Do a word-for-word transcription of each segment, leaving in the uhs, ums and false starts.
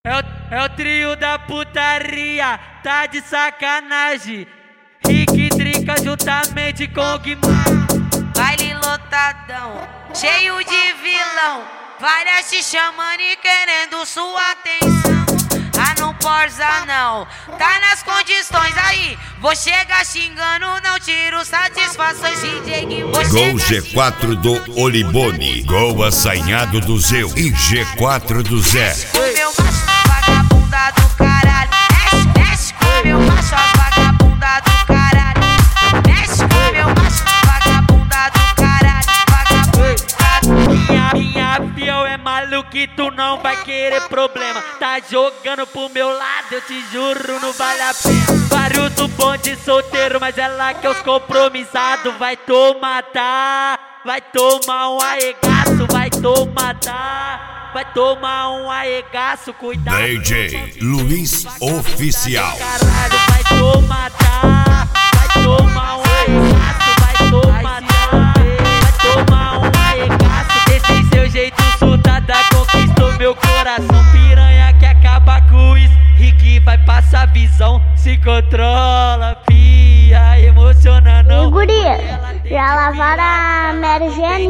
É o, é o trio da putaria, tá de sacanagem. Rick Drica juntamente com o Guimar. Baile lotadão, cheio de vilão, várias te chamando e querendo sua atenção. Ah, não porza não, tá nas condições aí. Vou chegar xingando, não tiro satisfações. D J Guimar. Gol G quatro do Olibone, gol assanhado do Zeu e G quatro do Zé. O meu macho, vagabunda do caralho. Mexe, mexe com meu macho, as vagabunda do caralho. Mexe com meu macho, vagabunda do caralho. Vagabunda. Minha, minha fiel é maluca e tu não vai querer problema. Tá jogando pro meu lado, eu te juro, não vale a pena. Vários do bonde solteiro, mas ela que é os compromissados. Vai tomar, tá? Vai tomar um arregaço, vai tomar, tá? Vai tomar um arregaço, cuidado. D J Luiz Oficial. Caralho, vai tomar, tá? Vai tomar um arregaço, vai tomar, tá? Vai tomar um arregaço. Esse seu jeito surtada conquistou meu coração. Piranha que acaba com isso, Rick vai passar visão. Se controla, pia, emociona não. E guria, já lavaram a Mary Jane?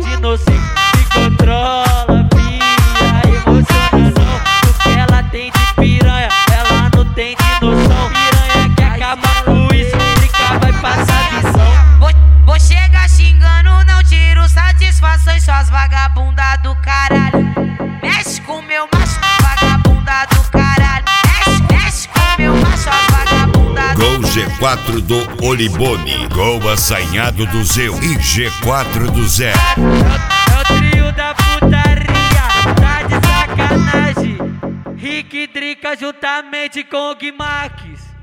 Se controla, pia, emociona não. Porque ela tem de piranha, ela não tem de noção. Piranha que acaba com isso, Rick vai passar visão. Vou, vou chegar xingando, não tiro satisfações. Suas vagabunda do caralho. Mexe com meu macho, vagabunda do caralho. Mexe, mexe com meu macho, as vagabunda do Gol G quatro do Olibone, gol assanhado do Zeu e G quatro do Zé. É o trio da putaria, tá de sacanagem. Rick Drica juntamente com o Guimarques.